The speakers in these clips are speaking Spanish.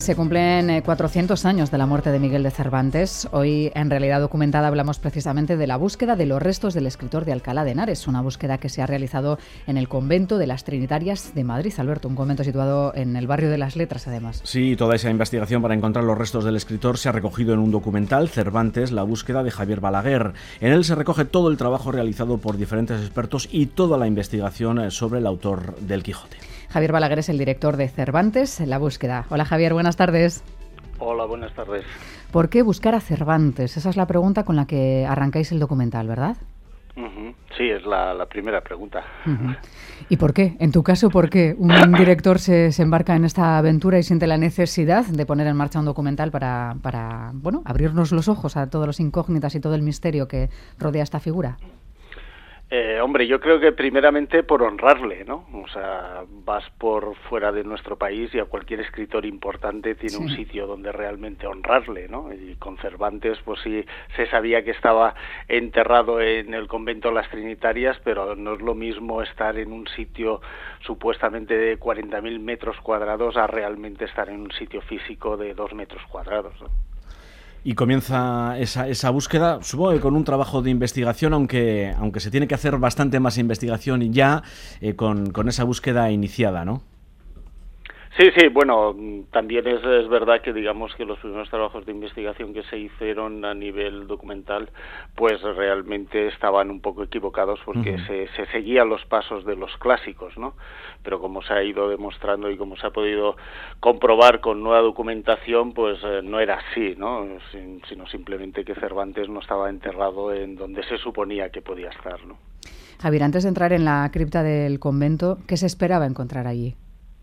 Se cumplen 400 años de la muerte de Miguel de Cervantes. Hoy, en Realidad Documentada, hablamos precisamente de la búsqueda de los restos del escritor de Alcalá de Henares, una búsqueda que se ha realizado en el convento de las Trinitarias de Madrid. Alberto, un convento situado en el barrio de las Letras, además. Sí, toda esa investigación para encontrar los restos del escritor se ha recogido en un documental, Cervantes, la búsqueda, de Javier Balaguer. En él se recoge todo el trabajo realizado por diferentes expertos y toda la investigación sobre el autor del Quijote. Javier Balaguer es el director de Cervantes, la búsqueda. Hola Javier, buenas tardes. Hola, buenas tardes. ¿Por qué buscar a Cervantes? Esa es la pregunta con la que arrancáis el documental, ¿verdad? Sí, es la primera pregunta. ¿Y por qué? En tu caso, ¿por qué un director se embarca en esta aventura y siente la necesidad de poner en marcha un documental para abrirnos los ojos a todos los incógnitas y todo el misterio que rodea esta figura? Hombre, yo creo que primeramente por honrarle, ¿no? O sea, vas por fuera de nuestro país y a cualquier escritor importante tiene un sitio donde realmente honrarle, ¿no? Y con Cervantes, pues sí, se sabía que estaba enterrado en el convento de las Trinitarias, pero no es lo mismo estar en un sitio supuestamente de 40.000 metros cuadrados a realmente estar en un sitio físico de 2 metros cuadrados, ¿no? Y comienza esa búsqueda, supongo que con un trabajo de investigación, aunque se tiene que hacer bastante más investigación ya con esa búsqueda iniciada, ¿no? Sí, bueno, también es verdad que digamos que los primeros trabajos de investigación que se hicieron a nivel documental, pues realmente estaban un poco equivocados porque se seguían los pasos de los clásicos, ¿no? Pero como se ha ido demostrando y como se ha podido comprobar con nueva documentación, pues no era así, ¿no? Sino simplemente que Cervantes no estaba enterrado en donde se suponía que podía estar, ¿no? Javier, antes de entrar en la cripta del convento, ¿qué se esperaba encontrar allí?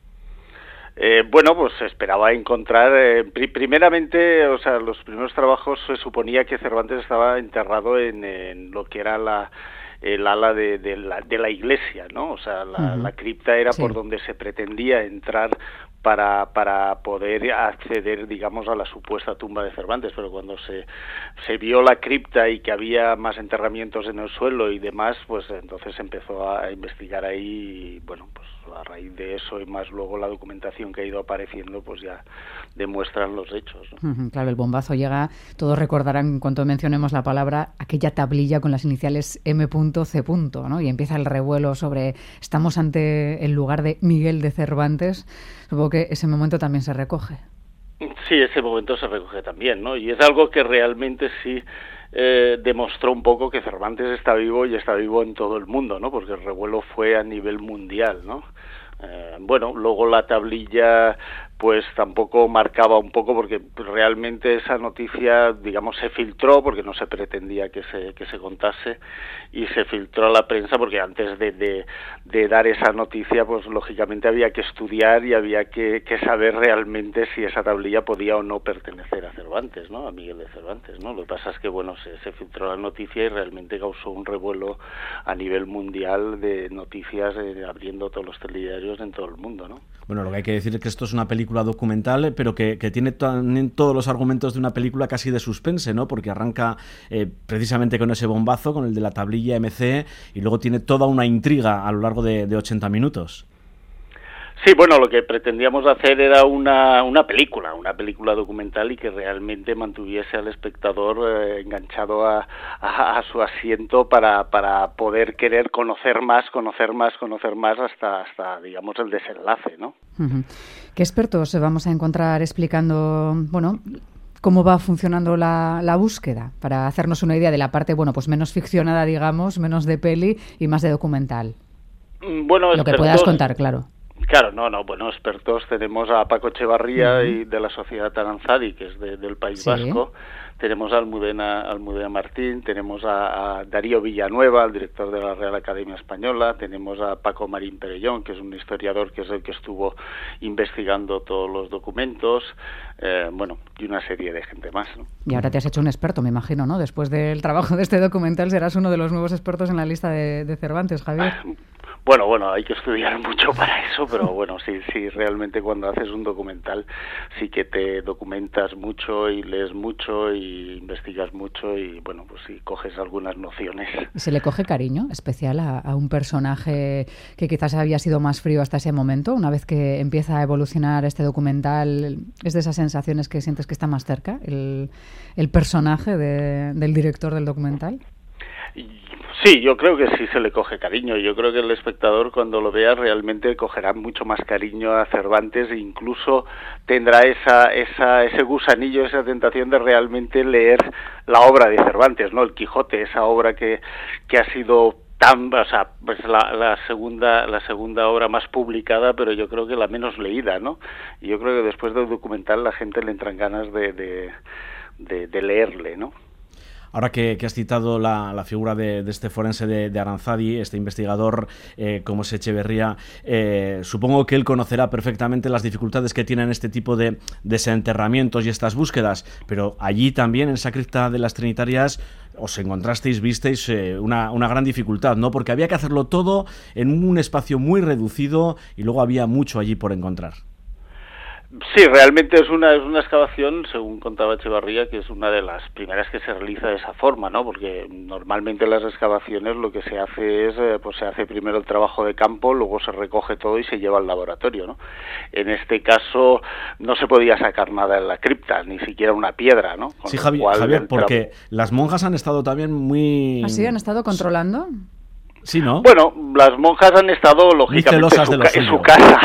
Pues se esperaba encontrar, primeramente, o sea, los primeros trabajos se suponía que Cervantes estaba enterrado en lo que era el ala de la iglesia, ¿no? O sea, la cripta era por donde se pretendía entrar para poder acceder, digamos, a la supuesta tumba de Cervantes, pero cuando se vio la cripta y que había más enterramientos en el suelo y demás, pues entonces se empezó a investigar ahí y, bueno, pues a raíz de eso y más luego la documentación que ha ido apareciendo, pues ya demuestran los hechos, ¿no? Claro, el bombazo llega, todos recordarán en cuanto mencionemos la palabra, aquella tablilla con las iniciales M.C., ¿no? Y empieza el revuelo sobre, estamos ante el lugar de Miguel de Cervantes. Supongo que ese momento también se recoge. Sí, ese momento se recoge también, ¿no? Y es algo que realmente sí demostró un poco que Cervantes está vivo y está vivo en todo el mundo, ¿no? Porque el revuelo fue a nivel mundial, ¿no? Luego la tablilla pues tampoco marcaba un poco porque realmente esa noticia, digamos, se filtró porque no se pretendía que se contase y se filtró a la prensa porque antes de dar esa noticia, pues lógicamente había que estudiar y había que saber realmente si esa tablilla podía o no pertenecer a Cervantes, ¿no? A Miguel de Cervantes, ¿no? Lo que pasa es que, bueno, se filtró la noticia y realmente causó un revuelo a nivel mundial de noticias abriendo todos los telediarios en todo el mundo, ¿no? Bueno, lo que hay que decir es que esto es una película documental, pero que tiene también todos los argumentos de una película casi de suspense, ¿no? Porque arranca precisamente con ese bombazo, con el de la tablilla MC, y luego tiene toda una intriga a lo largo de 80 minutos. Sí, bueno, lo que pretendíamos hacer era una película documental y que realmente mantuviese al espectador enganchado a su asiento para poder querer conocer más hasta digamos el desenlace, ¿no? ¿Qué expertos vamos a encontrar explicando, cómo va funcionando la búsqueda? Para hacernos una idea de la parte, pues menos ficcionada, digamos, menos de peli y más de documental. Bueno, lo que puedas contar, claro. Claro, expertos tenemos a Paco Echevarría y de la Sociedad Aranzadi, que es del País Vasco, tenemos a Almudena Martín, tenemos a Darío Villanueva, el director de la Real Academia Española, tenemos a Paco Marín Perellón, que es un historiador que es el que estuvo investigando todos los documentos, y una serie de gente más, ¿no? Y ahora te has hecho un experto, me imagino, ¿no? Después del trabajo de este documental serás uno de los nuevos expertos en la lista de Cervantes, Javier. Bueno, hay que estudiar mucho para eso, pero bueno, sí, realmente cuando haces un documental sí que te documentas mucho y lees mucho y investigas mucho y bueno, pues sí, coges algunas nociones. ¿Y se le coge cariño especial a un personaje que quizás había sido más frío hasta ese momento? Una vez que empieza a evolucionar este documental, ¿es de esas sensaciones que sientes que está más cerca el personaje del director del documental? Sí, yo creo que sí se le coge cariño. Yo creo que el espectador cuando lo vea realmente cogerá mucho más cariño a Cervantes e incluso tendrá ese gusanillo, esa tentación de realmente leer la obra de Cervantes, ¿no? El Quijote, esa obra que ha sido pues la segunda obra más publicada, pero yo creo que la menos leída, ¿no? Y yo creo que después del documental la gente le entran ganas de leerle, ¿no? Ahora que has citado la figura de este forense de Aranzadi, este investigador como es Echeverría, supongo que él conocerá perfectamente las dificultades que tienen este tipo de desenterramientos y estas búsquedas, pero allí también en esa cripta de las Trinitarias os visteis una gran dificultad, ¿no? Porque había que hacerlo todo en un espacio muy reducido y luego había mucho allí por encontrar. Sí, realmente es una excavación, según contaba Echevarría, que es una de las primeras que se realiza de esa forma, ¿no? Porque normalmente en las excavaciones lo que se hace es, pues se hace primero el trabajo de campo, luego se recoge todo y se lleva al laboratorio, ¿no? En este caso no se podía sacar nada en la cripta, ni siquiera una piedra, ¿no? Sí, Javier, porque las monjas han estado también muy... ¿Así han estado controlando? Sí, ¿no? Bueno, las monjas han estado lógicamente en su casa.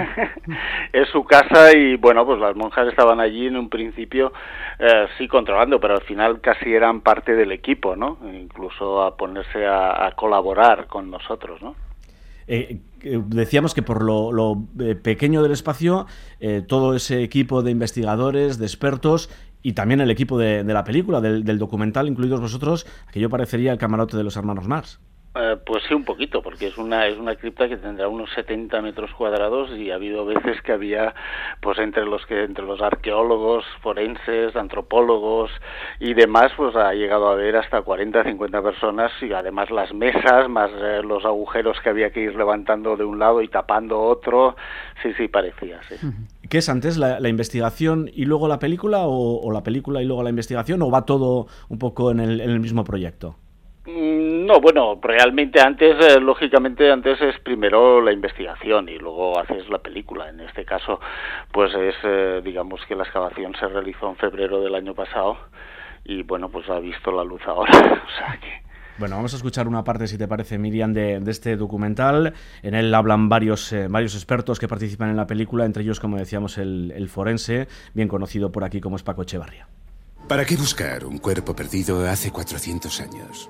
Es su casa y bueno, pues las monjas estaban allí en un principio sí controlando, pero al final casi eran parte del equipo, ¿no? Incluso a ponerse a colaborar con nosotros, ¿no? Decíamos que por lo pequeño del espacio, todo ese equipo de investigadores, de expertos y también el equipo de la película, del documental, incluidos vosotros, aquello parecería el camarote de los hermanos Marx. Pues sí, un poquito, porque es una cripta que tendrá unos 70 metros cuadrados y ha habido veces que había, pues entre los arqueólogos, forenses, antropólogos y demás, pues ha llegado a haber hasta 40, 50 personas y además las mesas, más los agujeros que había que ir levantando de un lado y tapando otro, sí, parecía, sí. ¿Qué es antes, la investigación y luego la película o la película y luego la investigación o va todo un poco en el mismo proyecto? No, bueno, realmente lógicamente antes es primero la investigación y luego haces la película. En este caso, pues digamos que la excavación se realizó en febrero del año pasado y bueno, pues ha visto la luz ahora, o sea que... Bueno, vamos a escuchar una parte, si te parece, Miriam, de este documental. En él hablan varios expertos que participan en la película, entre ellos, como decíamos, el forense, bien conocido por aquí como es Paco Echevarría. ¿Para qué buscar un cuerpo perdido hace 400 años?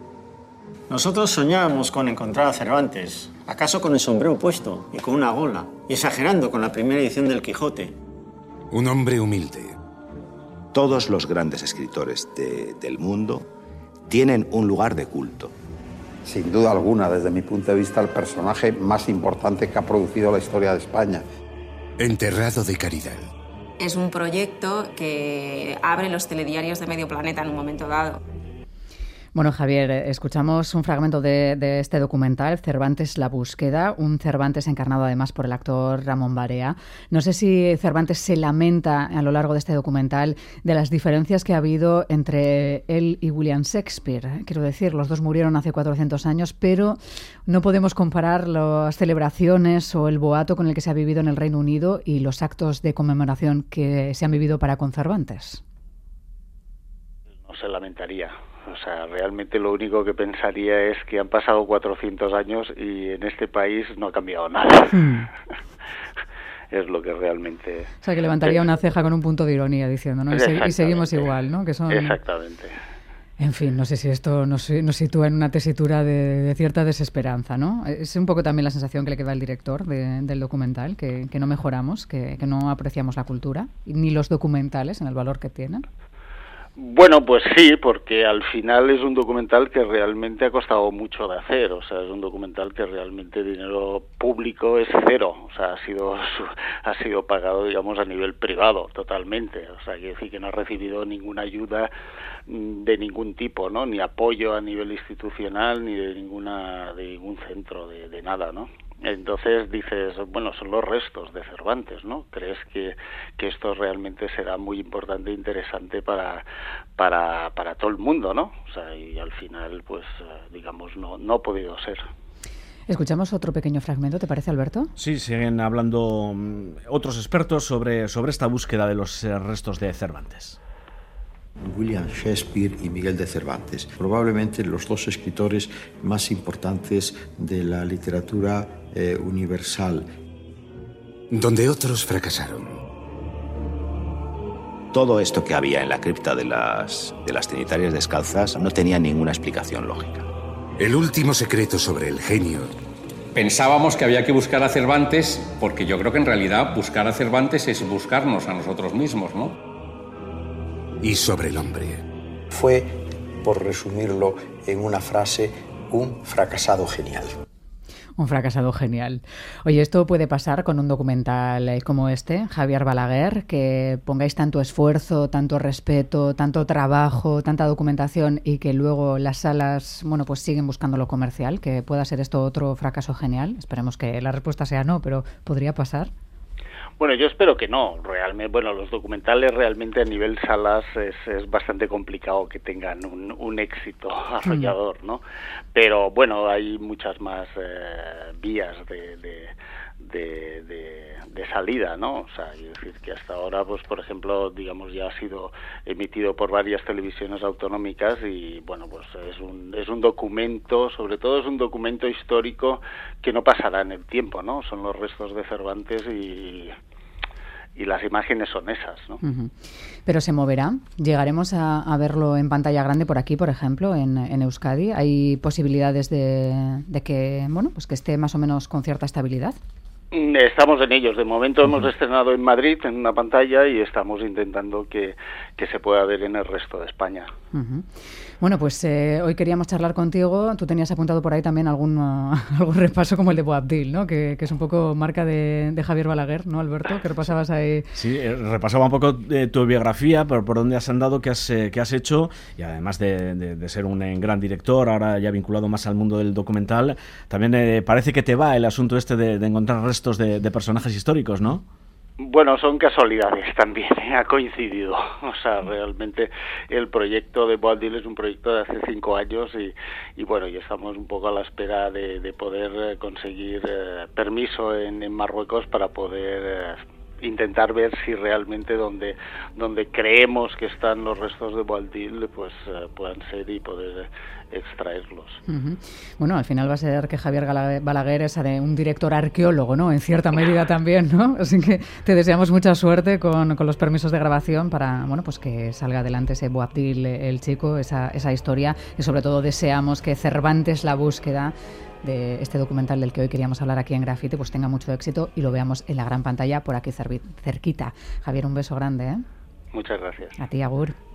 Nosotros soñábamos con encontrar a Cervantes, acaso con el sombrero puesto y con una gola, y exagerando con la primera edición del Quijote. Un hombre humilde. Todos los grandes escritores del mundo tienen un lugar de culto. Sin duda alguna, desde mi punto de vista, el personaje más importante que ha producido la historia de España. Enterrado de caridad. Es un proyecto que abre los telediarios de medio planeta en un momento dado. Bueno, Javier, escuchamos un fragmento de este documental, Cervantes, la búsqueda, un Cervantes encarnado además por el actor Ramón Barea. No sé si Cervantes se lamenta a lo largo de este documental de las diferencias que ha habido entre él y William Shakespeare. Quiero decir, los dos murieron hace 400 años, pero no podemos comparar las celebraciones o el boato con el que se ha vivido en el Reino Unido y los actos de conmemoración que se han vivido para con Cervantes. No se lamentaría. O sea, realmente lo único que pensaría es que han pasado 400 años y en este país no ha cambiado nada. Es lo que realmente... O sea, que levantaría una ceja con un punto de ironía diciendo, ¿no? Y seguimos igual, ¿no? Que son... Exactamente. En fin, no sé si esto nos sitúa en una tesitura de cierta desesperanza, ¿no? Es un poco también la sensación que le queda al director del documental, que no mejoramos, que no apreciamos la cultura, ni los documentales en el valor que tienen. Bueno, pues sí, porque al final es un documental que realmente ha costado mucho de hacer, o sea, es un documental que realmente dinero público es cero, o sea, ha sido pagado, digamos, a nivel privado totalmente, o sea, quiere decir que no ha recibido ninguna ayuda de ningún tipo, ¿no? Ni apoyo a nivel institucional, ni de ningún centro, de nada, ¿no? Entonces dices, bueno, son los restos de Cervantes, ¿no? ¿Crees que esto realmente será muy importante e interesante para todo el mundo, ¿no? O sea, y al final, pues, digamos, no ha podido ser. Escuchamos otro pequeño fragmento, ¿te parece, Alberto? Sí, siguen hablando otros expertos sobre esta búsqueda de los restos de Cervantes. William Shakespeare y Miguel de Cervantes, probablemente los dos escritores más importantes de la literatura universal. Donde otros fracasaron. Todo esto que había en la cripta de las Trinitarias Descalzas no tenía ninguna explicación lógica. El último secreto sobre el genio. Pensábamos que había que buscar a Cervantes, porque yo creo que en realidad buscar a Cervantes es buscarnos a nosotros mismos, ¿no? Y sobre el hombre. Fue, por resumirlo en una frase, un fracasado genial. Un fracasado genial. Oye, ¿esto puede pasar con un documental como este, Javier Balaguer, que pongáis tanto esfuerzo, tanto respeto, tanto trabajo, tanta documentación y que luego las salas, bueno, pues siguen buscando lo comercial? ¿Que pueda ser esto otro fracaso genial? Esperemos que la respuesta sea no, pero ¿podría pasar? Bueno, yo espero que no. Realmente, bueno, los documentales realmente a nivel salas es bastante complicado que tengan un éxito arrollador, ¿no? Pero bueno, hay muchas más vías de salida, ¿no? O sea, es decir, que hasta ahora, pues por ejemplo, digamos, ya ha sido emitido por varias televisiones autonómicas y bueno, pues es un documento, sobre todo es un documento histórico que no pasará en el tiempo, ¿no? Son los restos de Cervantes y las imágenes son esas, ¿no? Uh-huh. Pero se moverá. ¿Llegaremos a verlo en pantalla grande por aquí, por ejemplo, en Euskadi? ¿Hay posibilidades de que, bueno, pues que esté más o menos con cierta estabilidad? Estamos en ellos. De momento hemos estrenado en Madrid en una pantalla y estamos intentando que se pueda ver en el resto de España. Uh-huh. Bueno, pues hoy queríamos charlar contigo. Tú tenías apuntado por ahí también algún repaso como el de Boabdil, ¿no? Que es un poco marca de Javier Balaguer, ¿no, Alberto? Que repasabas ahí. Sí, repasaba un poco tu biografía, por dónde has andado, qué has hecho, y además de ser un gran director, ahora ya vinculado más al mundo del documental, también parece que te va el asunto este de encontrar restos de personajes históricos, ¿no? Bueno, son casualidades también, ha coincidido. O sea, realmente el proyecto de Boabdil es un proyecto de hace 5 años y bueno, y estamos un poco a la espera de poder conseguir permiso en Marruecos para poder intentar ver si realmente donde creemos que están los restos de Boabdil pues puedan ser y poder extraerlos. Uh-huh. Bueno, al final va a ser que Javier Balaguer es un director arqueólogo, ¿no? En cierta medida también, ¿no? Así que te deseamos mucha suerte con los permisos de grabación para, bueno, pues que salga adelante ese Boabdil, el chico, esa historia, y sobre todo deseamos que Cervantes, la búsqueda de este documental del que hoy queríamos hablar aquí en Grafite, pues tenga mucho éxito y lo veamos en la gran pantalla por aquí cerquita. Javier, un beso grande, ¿eh? Muchas gracias. A ti, agur.